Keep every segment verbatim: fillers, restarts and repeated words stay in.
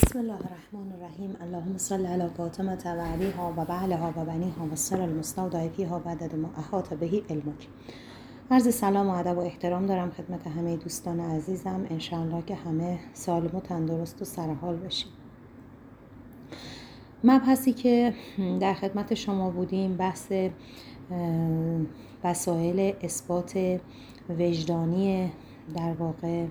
بسم الله الرحمن الرحیم. اللهم صل علی فاطمه و علیها و بعلها و بنیها و سر المستودع فیها و عدد ما احاط به علمک. عرض سلام و ادب و احترام دارم خدمت همه دوستان عزیزم. انشاءالله که همه سالم و تندرست و سرحال باشیم. مبحثی که در خدمت شما بودیم بحث وسایل اثبات وجدانی، در واقع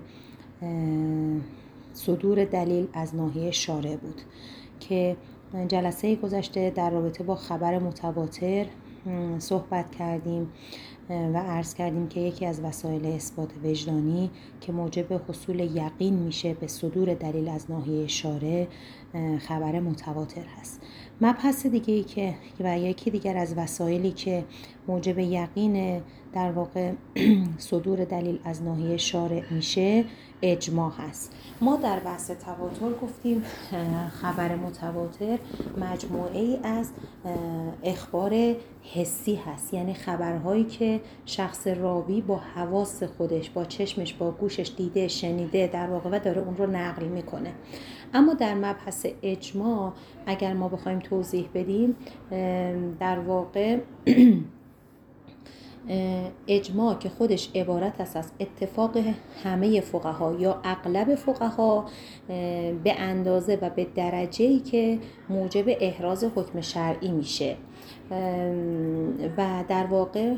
صدور دلیل از ناحیه شارع بود که جلسه گذشته در رابطه با خبر متواتر صحبت کردیم و عرض کردیم که یکی از وسایل اثبات وجدانی که موجب حصول یقین میشه به صدور دلیل از ناحیه شارع خبر متواتر هست. مبحث دیگه ای که و یکی دیگر از وسایلی که موجب یقین در واقع صدور دلیل از ناحیه شارع میشه اجماع هست. ما در بحث تواتر گفتیم خبر متواتر مجموعه ای از اخبار حسی هست، یعنی خبرهایی که شخص راوی با حواس خودش، با چشمش، با گوشش دیده، شنیده در واقع و داره اون رو نقل میکنه. اما در مبحث اجماع اگر ما بخوایم توضیح بدیم، در واقع اجماع که خودش عبارت است از اتفاق همه فقها یا اغلب فقها به اندازه و به درجه‌ای که موجب احراز حکم شرعی میشه و در واقع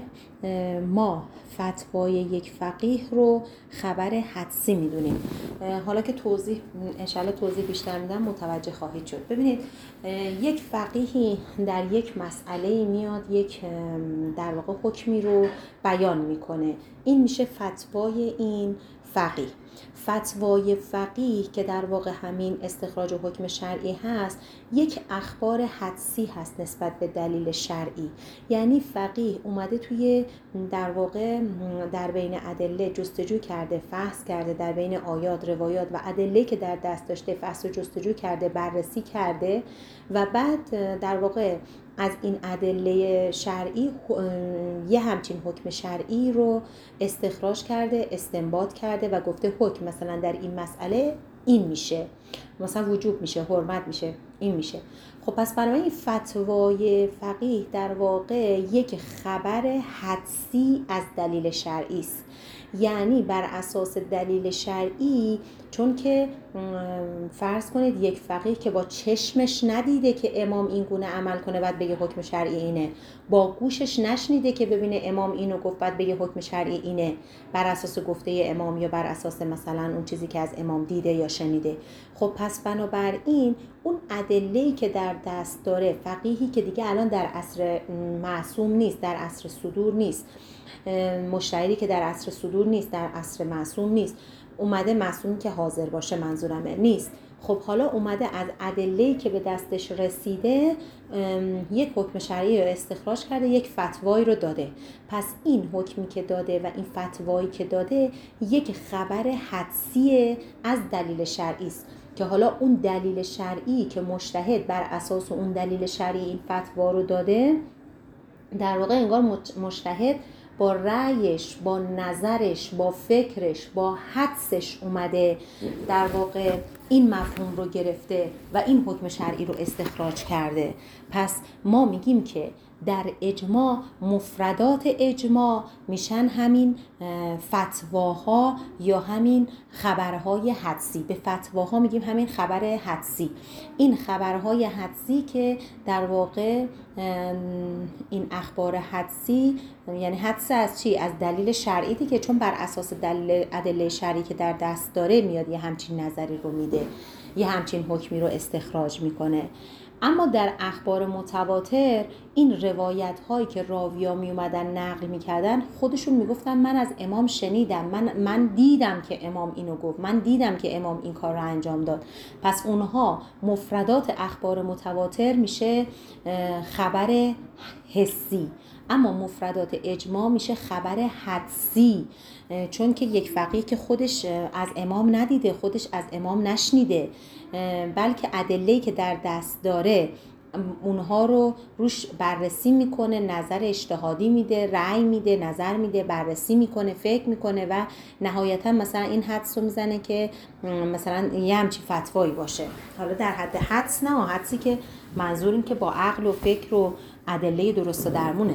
ما فتوای یک فقیه رو خبر حدسی میدونیم. حالا که توضیح انشالله توضیح بیشتر میدم متوجه خواهید شد. ببینید یک فقیهی در یک مسئله میاد یک در واقع حکمی رو بیان میکنه، این میشه فتوای این فقیه. فتوای فقیه که در واقع همین استخراج حکم شرعی هست یک اخبار حدسی هست نسبت به دلیل شرعی، یعنی فقیه اومده توی در واقع در بین ادله جستجو کرده، فحص کرده، در بین آیات، روایات و ادله که در دست داشته فحص و جستجو کرده، بررسی کرده و بعد در واقع از این ادله شرعی یه همچین حکم شرعی رو استخراج کرده، استنباط کرده و گفته حکم مثلا در این مسئله این میشه، مثلا وجوب میشه، حرمت میشه، این میشه. خب پس برای این فتوای فقیه در واقع یک خبر حدسی از دلیل شرعی است، یعنی بر اساس دلیل شرعی. چون که فرض کنید یک فقیه که با چشمش ندیده که امام این گونه عمل کنه بعد بگه حکم شرعی اینه، با گوشش نشنیده که ببینه امام اینو گفت بعد بگه حکم شرعی اینه بر اساس گفته امام یا بر اساس مثلا اون چیزی که از امام دیده یا شنیده. خب پس بنابراین اون ادله‌ای که در دست داره فقیهی که دیگه الان در عصر معصوم نیست، در عصر صدور نیست، مجتهدی که در عصر صدور نیست، در عصر معصوم نیست، اومده معصوم که حاضر باشه منظورمه نیست. خب حالا اومده از ادله‌ای که به دستش رسیده یک حکم شرعی رو استخراج کرده، یک فتوایی رو داده. پس این حکمی که داده و این فتوایی که داده یک خبر حدسی از دلیل شرعی است که حالا اون دلیل شرعی که مجتهد بر اساس اون دلیل شرعی این فتوا رو داده، در واقع انگار مجتهد با رأیش، با نظرش، با فکرش، با حدسش اومده در واقع این مفهوم رو گرفته و این حکم شرعی رو استخراج کرده. پس ما میگیم که در اجماع مفردات اجماع میشن همین فتواها یا همین خبرهای حدسی. به فتواها میگیم همین خبر حدسی. این خبرهای حدسی که در واقع این اخبار حدسی یعنی حدس از چی؟ از دلیل شرعی دیگه، چون بر اساس دلیل ادله شرعی که در دست داره میاد یه همچین نظری رو میده، یه همچین حکمی رو استخراج میکنه. اما در اخبار متواتر این روایت هایی که راویا می اومدن نقل میکردن خودشون میگفتن من از امام شنیدم، من من دیدم که امام اینو گفت، من دیدم که امام این کار رو انجام داد. پس اونها مفردات اخبار متواتر میشه خبر حسی، اما مفردات اجماع میشه خبر حدسی، چون که یک فقیه که خودش از امام ندیده، خودش از امام نشنیده، بلکه ادله‌ای که در دست داره اونها رو روش بررسی میکنه، نظر اجتهادی میده، رأی میده، نظر میده، بررسی میکنه، فکر میکنه و نهایتا مثلا این حدس رو میزنه که مثلا یه همچی فتوایی باشه. حالا در حد حدس نه، حدسی که منظور این که با عقل و فکر و ادله درست و درمونه.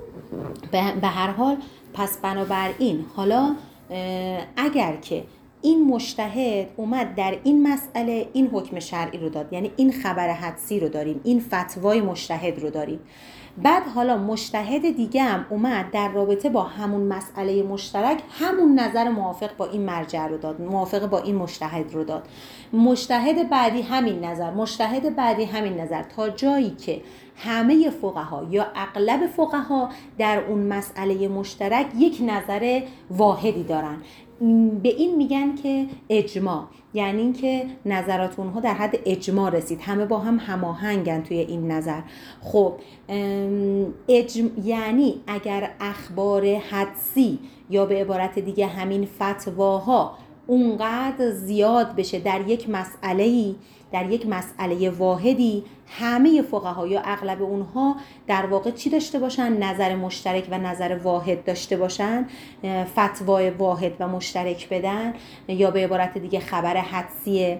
به هر حال پس بنابراین حالا اگر که این مجتهد اومد در این مسئله این حکم شرعی رو داد، یعنی این خبر حدسی رو داریم، این فتوای مجتهد رو داریم، بعد حالا مجتهد دیگه هم اومد در رابطه با همون مسئله مشترک همون نظر موافق با این مرجع رو داد، موافق با این مجتهد رو داد، مجتهد بعدی همین نظر، مجتهد بعدی همین نظر، تا جایی که همه فقها یا اغلب فقها در اون مسئله مشترک یک نظر واحدی دارن. به این میگن که اجماع، یعنی این که نظرات اونها در حد اجماع رسید، همه با هم هماهنگن توی این نظر. خب اجم... یعنی اگر اخبار حدسی یا به عبارت دیگه همین فتواها اونقدر زیاد بشه در یک مسئله‌ای، در یک مسئله واحدی، همه فقها یا اغلب اونها در واقع چی داشته باشن؟ نظر مشترک و نظر واحد داشته باشن، فتوای واحد و مشترک بدن، یا به عبارت دیگه خبر حدسی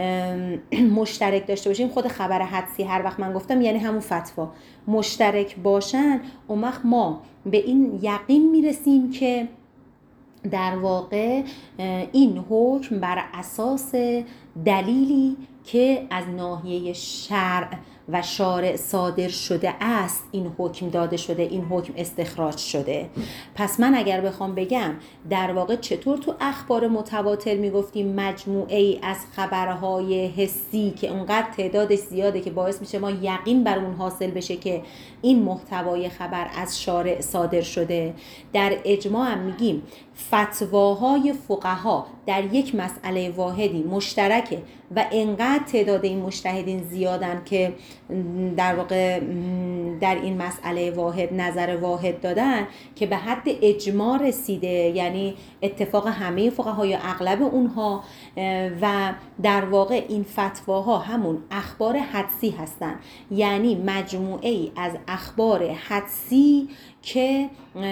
مشترک داشته باشیم. خود خبر حدسی هر وقت من گفتم یعنی همون فتوا مشترک باشن، اون وقت ما به این یقین میرسیم که در واقع این حکم بر اساس دلیلی که از ناحیه شرع و شارع صادر شده است این حکم داده شده، این حکم استخراج شده. پس من اگر بخوام بگم در واقع چطور تو اخبار متواتر میگفتیم مجموعه ای از خبرهای حسی که اونقدر تعدادش زیاده که باعث میشه ما یقین بر اون حاصل بشه که این محتوای خبر از شارع صادر شده، در اجماع هم میگیم فتواهای فقها در یک مسئله واحدی مشترکه و انقدر تعداد این مجتهدین زیادن که در واقع در این مسئله واحد نظر واحد دادن که به حد اجماع رسیده، یعنی اتفاق همه فقها یا اغلب اونها، و در واقع این فتواها همون اخبار حدسی هستن، یعنی مجموعه ای از اخبار حدسی که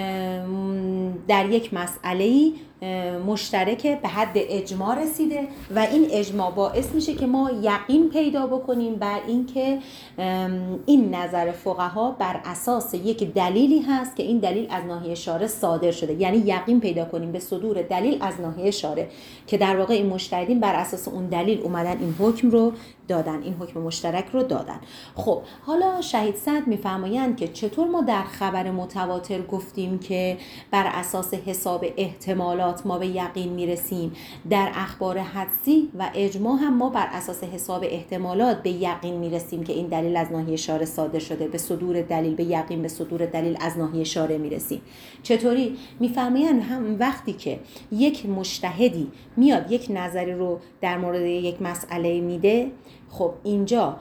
در یک مسئله‌ای مشترک به حد اجماع رسیده و این اجماع باعث میشه که ما یقین پیدا بکنیم بر این که این نظر فقها بر اساس یک دلیلی هست که این دلیل از ناحیه شارع صادر شده، یعنی یقین پیدا کنیم به صدور دلیل از ناحیه شارع که در واقع این مجتهدین بر اساس اون دلیل اومدن این حکم رو دادن، این حکم مشترک رو دادن. خب حالا شهید سعد میفرمایند که چطور ما در خبر متواتر گفتیم که بر اساس حساب احتمالات ما به یقین میرسیم، در اخبار حدسی و اجماع هم ما بر اساس حساب احتمالات به یقین میرسیم که این دلیل از ناحیه شارع صادر شده، به صدور دلیل، به یقین به صدور دلیل از ناحیه شارع میرسیم. چطوری؟ میفرمایند هم وقتی که یک مجتهدی میاد یک نظری رو در مورد یک مسئله میده، خب اینجا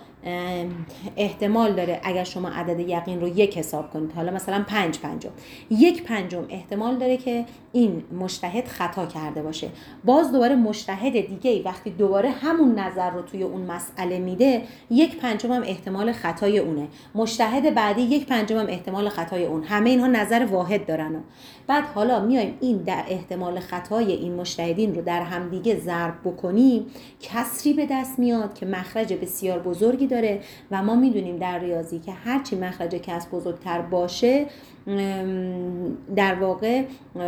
احتمال داره اگر شما عدد یقین رو یک حساب کنید، حالا مثلا پنج پنجم، یک پنجم احتمال داره که این مجتهد خطا کرده باشه. باز دوباره مجتهد دیگه وقتی دوباره همون نظر رو توی اون مسئله میده، یک پنجم هم احتمال خطای اونه، مجتهد بعدی یک پنجم هم احتمال خطای اون، همه اینها نظر واحد دارن. بعد حالا میایم این در احتمال خطای این مجتهدین رو در هم دیگه ضرب بکنیم، کسری به دست میاد که مخرج بسیار بزرگی داره و ما میدونیم در ریاضی که هرچی مخرج کسر بزرگتر باشه در واقع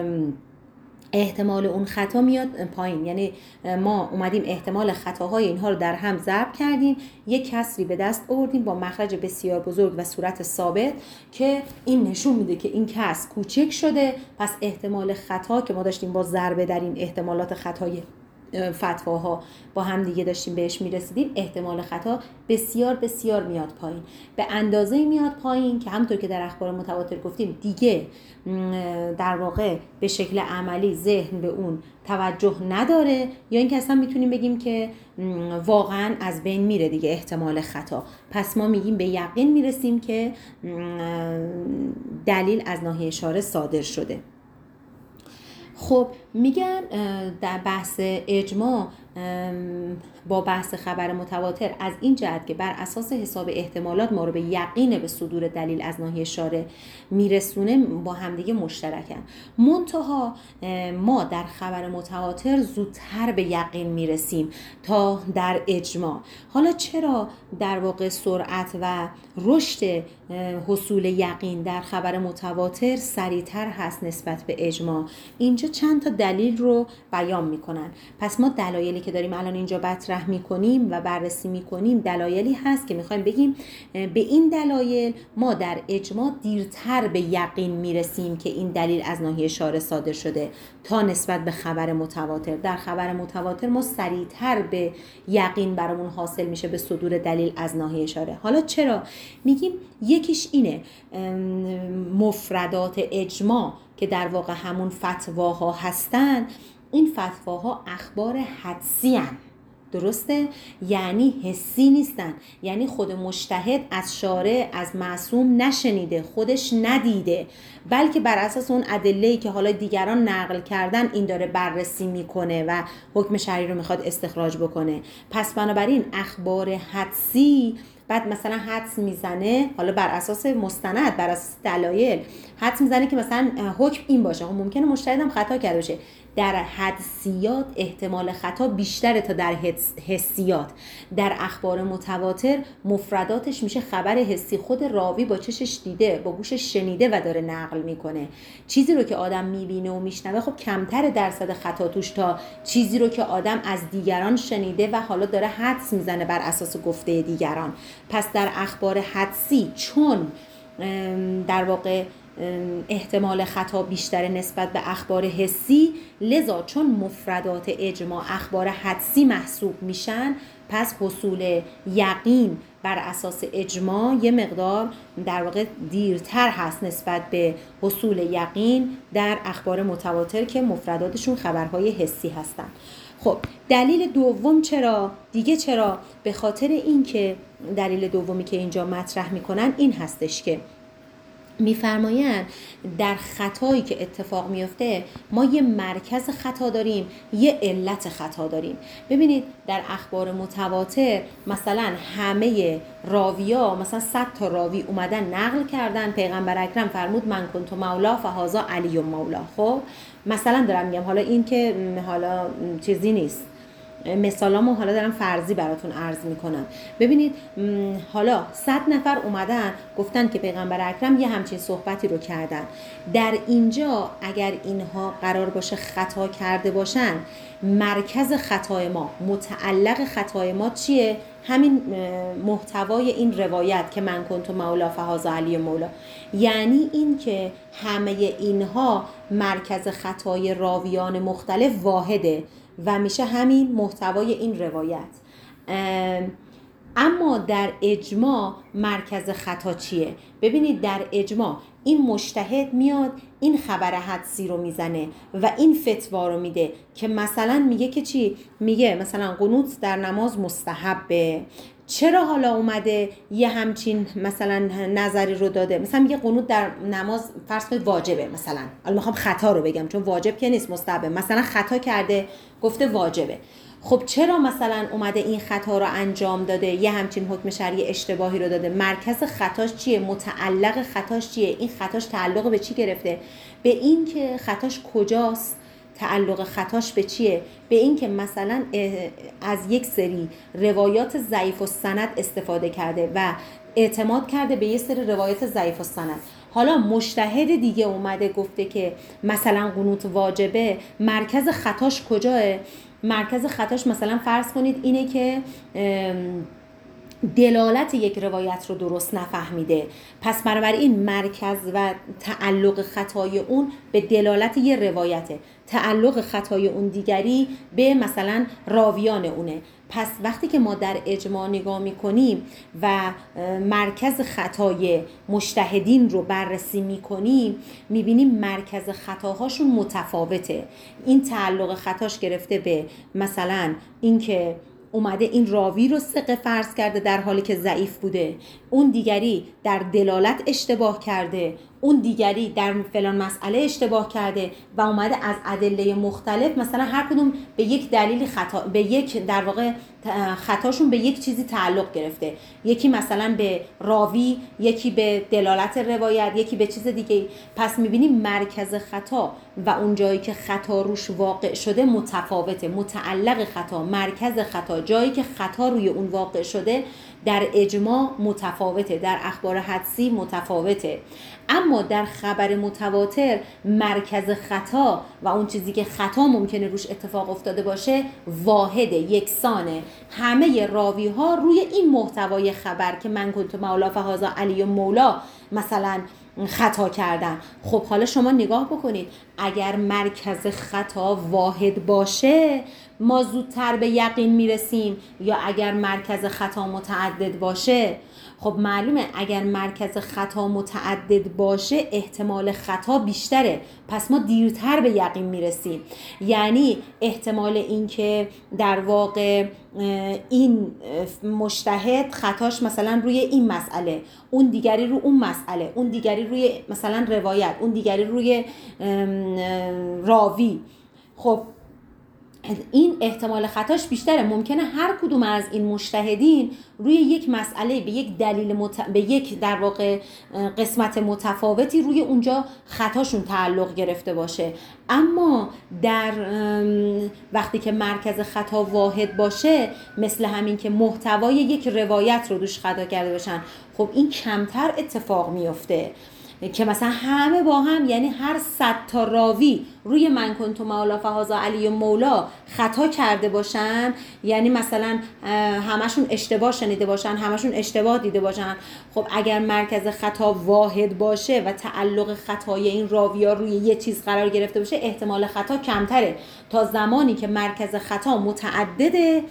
احتمال اون خطا میاد پایین. یعنی ما اومدیم احتمال خطاهای اینها رو در هم ضرب کردیم، یک کسری به دست آوردیم با مخرج بسیار بزرگ و صورت ثابت که این نشون میده که این کسر کوچک شده، پس احتمال خطا که ما داشتیم با ضربه در این احتمالات خطای فتواها با هم دیگه داشتیم بهش میرسیدیم، احتمال خطا بسیار بسیار میاد پایین، به اندازه میاد پایین که همونطور که در اخبار متواتر گفتیم دیگه در واقع به شکل عملی ذهن به اون توجه نداره، یا اینکه اصلا میتونیم بگیم که واقعا از بین میره دیگه احتمال خطا. پس ما میگیم به یقین میرسیم که دلیل از ناحیه شارع صادر شده. خب میگن در بحث اجماع با بحث خبر متواتر از این جهت که بر اساس حساب احتمالات ما رو به یقین به صدور دلیل از ناحیه شارع میرسونه با همدیگه مشترکن. منتها ما در خبر متواتر زودتر به یقین میرسیم تا در اجماع. حالا چرا در واقع سرعت و رشد حصول یقین در خبر متواتر سریعتر هست نسبت به اجماع؟ اینجا چند تا دلیل رو بیان میکنن. پس ما دلایلی که داریم الان اینجا مطرح میکنیم و بررسی میکنیم دلایلی هست که میخوایم بگیم به این دلایل ما در اجماع دیرتر به یقین میرسیم که این دلیل از ناحیه شارع صادر شده تا نسبت به خبر متواتر. در خبر متواتر ما سریعتر به یقین برامون حاصل میشه به صدور دلیل از ناحیه شارع. حالا چرا میگیم؟ یکیش اینه مفردات اجماع که در واقع همون فتواها هستن، این فتواها اخبار حدسی هستن. درسته؟ یعنی حسی نیستن، یعنی خود مجتهد از شارع از معصوم نشنیده، خودش ندیده، بلکه بر اساس اون ادله‌ای که حالا دیگران نقل کردن این داره بررسی میکنه و حکم شرعی رو میخواد استخراج بکنه. پس بنابراین اخبار حدسی بعد مثلا حدس میزنه، حالا بر اساس مستند، بر اساس دلایل حدس میزنه که مثلا حکم این باشه. خب ممکنه مجتهد هم خطا کرده باشه. در حدسیات احتمال خطا بیشتره تا در حسیات. در اخبار متواتر مفرداتش میشه خبر حسی، خود راوی با چشش دیده، با گوشش شنیده و داره نقل میکنه. چیزی رو که آدم میبینه و میشنوه خب کمتر درصد خطا توش تا چیزی رو که آدم از دیگران شنیده و حالا داره حدس میزنه بر اساس گفته دیگران. پس در اخبار حدسی چون در واقع احتمال خطا بیشتر نسبت به اخبار حسی، لذا چون مفردات اجماع اخبار حدسی محسوب میشن، پس حصول یقین بر اساس اجماع یه مقدار در واقع دیرتر هست نسبت به حصول یقین در اخبار متواتر که مفرداتشون خبرهای حسی هستن. خب دلیل دوم چرا؟ دیگه چرا؟ به خاطر این که دلیل دومی که اینجا مطرح میکنن این هستش که میفرمایند در خطایی که اتفاق میفته ما یه مرکز خطا داریم، یه علت خطا داریم. ببینید در اخبار متواتر مثلا همه راویا، مثلا صد تا راوی اومدن نقل کردن، پیغمبر اکرم فرمود من کنت مولا فهذا علی مولا. خب مثلا دارم میگم، حالا این که حالا چیزی نیست، مثالامو حالا دارم فرضی براتون عرض میکنم. ببینید حالا صد نفر اومدن گفتن که پیغمبر اکرم یه همچین صحبتی رو کردن. در اینجا اگر اینها قرار باشه خطا کرده باشن، مرکز خطای ما، متعلق خطای ما چیه؟ همین محتوای این روایت که من کنت مولا فهذا علی مولا. یعنی این که همه اینها مرکز خطای راویان مختلف واحده و میشه همین محتوای این روایت. اما در اجماع مرکز خطا چیه؟ ببینید در اجماع این مجتهد میاد این خبر حدسی رو میزنه و این فتوا رو میده که مثلا میگه که چی؟ میگه مثلا قنوت در نماز مستحبه. چرا حالا اومده یه همچین مثلا نظری رو داده؟ مثلا میگه قنوت در نماز فرض کنید واجبه، مثلا الان میخوام خطا رو بگم چون واجب که نیست، مستحبه. مثلا خطا کرده گفته واجبه. خب چرا مثلا اومده این خطا رو انجام داده، یه همچین حکم شرعی اشتباهی رو داده؟ مرکز خطاش چیه؟ متعلق خطاش چیه؟ این خطاش تعلق به چی گرفته؟ به این که خطاش کجاست؟ تعلق خطاش به چیه؟ به این که مثلا از یک سری روایات ضعیف السند استفاده کرده و اعتماد کرده به یک سری روایات ضعیف السند. حالا مجتهد دیگه اومده گفته که مثلا قنوت واجبه، مرکز خطاش کجاه؟ مرکز خطاش مثلا فرض کنید اینه که دلالت یک روایت رو درست نفهمیده. پس بنابراین مرکز و تعلق خطای اون به دلالت یه روایته، تعلق خطای اون دیگری به مثلا راویان اونه. پس وقتی که ما در اجماع نگاه میکنیم و مرکز خطای مجتهدین رو بررسی میکنیم، میبینیم مرکز خطاهاشون متفاوته. این تعلق خطاش گرفته به مثلا اینکه اومده این راوی رو ثقه فرض کرده در حالی که ضعیف بوده، اون دیگری در دلالت اشتباه کرده، اون دیگری در فلان مسئله اشتباه کرده و اومده از ادله مختلف مثلا هر کدوم به یک دلیل خطا، به یک در واقع خطاشون به یک چیزی تعلق گرفته، یکی مثلا به راوی، یکی به دلالت روایت، یکی به چیز دیگه. پس میبینیم مرکز خطا و اون جایی که خطا روش واقع شده متفاوته. متعلق خطا، مرکز خطا، جایی که خطا روی اون واقع شده در اجماع متفاوته، در اخبار حدسی متفاوته. اما در خبر متواتر مرکز خطا و اون چیزی که خطا ممکنه روش اتفاق افتاده باشه واحده، یکسانه. همه راوی ها روی این محتوای خبر که من کنت مولا فهذا علی مولا مثلا خطا کردن. خب حالا شما نگاه بکنید، اگر مرکز خطا واحد باشه ما زودتر به یقین میرسیم یا اگر مرکز خطا متعدد باشه؟ خب معلومه اگر مرکز خطا متعدد باشه احتمال خطا بیشتره، پس ما دیرتر به یقین میرسیم. یعنی احتمال این که در واقع این مجتهد خطاش مثلا روی این مسئله، اون دیگری رو اون مسئله، اون دیگری روی مثلا روایت، اون دیگری روی راوی، خب این احتمال خطاش بیشتره. ممکنه هر کدوم از این مجتهدین روی یک مسئله به یک دلیل مت... به یک در واقع قسمت متفاوتی روی اونجا خطاشون تعلق گرفته باشه. اما در وقتی که مرکز خطا واحد باشه، مثل همین که محتوای یک روایت رو دوش خطا کرده باشن، خب این کمتر اتفاق میفته که مثلا همه با هم، یعنی هر صد تا راوی روی من کنت مولا فهذا علی مولا خطا کرده باشن، یعنی مثلا همشون اشتباه شنیده باشن، همشون اشتباه دیده باشن. خب اگر مرکز خطا واحد باشه و تعلق خطای این راوی‌ها روی یه چیز قرار گرفته باشه، احتمال خطا کمتره. تا زمانی که مرکز خطا متعدده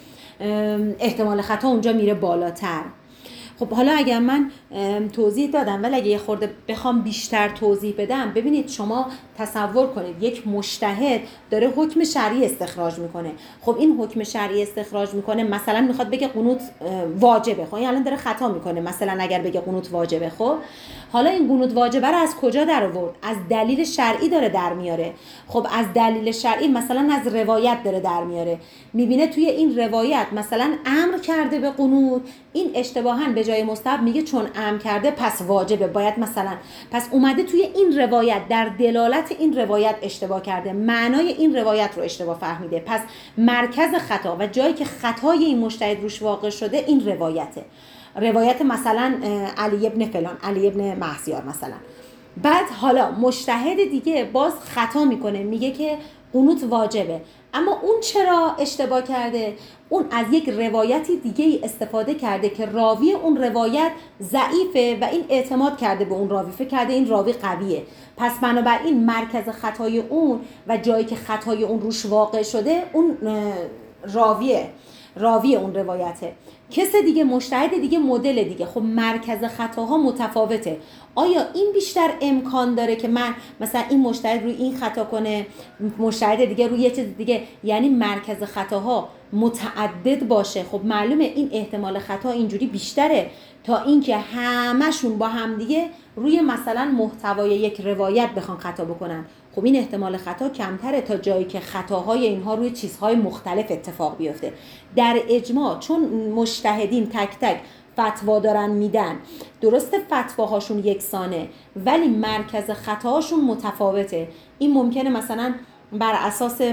احتمال خطا اونجا میره بالاتر. خب حالا اگر من توضیح دادم ولی اگه یه خورده بخوام بیشتر توضیح بدم، ببینید شما تصور کنید یک مجتهد داره حکم شرعی استخراج میکنه. خب این حکم شرعی استخراج میکنه، مثلا میخواد بگه قنوت واجبه، خب این الان داره خطا میکنه. مثلا اگر بگه قنوت واجبه، خب حالا این قنوت واجبه رو از کجا در آورد؟ از دلیل شرعی داره در میاره. خب از دلیل شرعی مثلا از روایت داره در میاره، میبینه توی این روایت مثلا امر کرده به قنوت، این اشتباهاً به جای مستحب میگه چون امر کرده پس واجبه، باید مثلا، پس اومده توی این روایت در دلالت این روایت اشتباه کرده، معنای این روایت رو اشتباه فهمیده. پس مرکز خطا و جایی که خطای این مجتهد روش واقع شده این روایته، روایت مثلا علی ابن فلان، علی ابن مهسیار مثلا. بعد حالا مجتهد دیگه باز خطا میکنه، میگه که قنوت واجبه، اما اون چرا اشتباه کرده؟ اون از یک روایتی دیگه استفاده کرده که راوی اون روایت ضعیفه و این اعتماد کرده به اون راوی، فکر کرده این راوی قویه. پس بنابراین مرکز خطای اون و جایی که خطای اون روش واقع شده اون راویه، راوی اون روایته. کس دیگه، مجتهد دیگه، مدل دیگه. خب مرکز خطاها متفاوته. آیا این بیشتر امکان داره که من مثلا این مجتهد روی این خطا کنه، مجتهد دیگه روی یه چیز دیگه، یعنی مرکز خطاها متعدد باشه؟ خب معلومه این احتمال خطا اینجوری بیشتره تا اینکه همشون با هم دیگه روی مثلا محتوای یک روایت بخوان خطا بکنن. خب این احتمال خطا کمتره تا جایی که خطاهای اینها روی چیزهای مختلف اتفاق بیفته. در اجماع چون مجتهدین تک تک فتوا دارن میدن، درسته فتواهاشون یکسانه ولی مرکز خطاهاشون متفاوته. این ممکنه مثلا بر اساس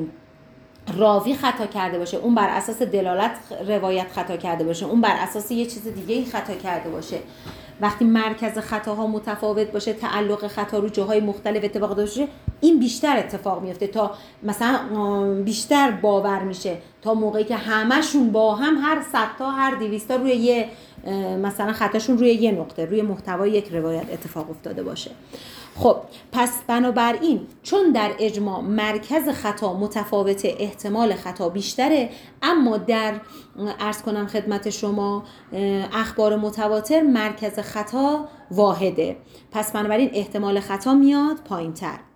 راوی خطا کرده باشه، اون بر اساس دلالت روایت خطا کرده باشه، اون بر اساس یه چیز دیگه خطا کرده باشه. وقتی مرکز خطاها متفاوت باشه، تعلق خطا رو جاهای مختلف اتفاق داشته باشه، این بیشتر اتفاق میفته، تا مثلا بیشتر باور میشه تا موقعی که همشون با هم هر صد تا هر دویست تا روی یه مثلا خطاشون روی یه نقطه روی محتوای یک روایت اتفاق افتاده باشه. خب پس بنابراین چون در اجماع مرکز خطا متفاوته، احتمال خطا بیشتره، اما در عرض کنم خدمت شما اخبار متواتر مرکز خطا واحده، پس بنابراین احتمال خطا میاد پایین تر.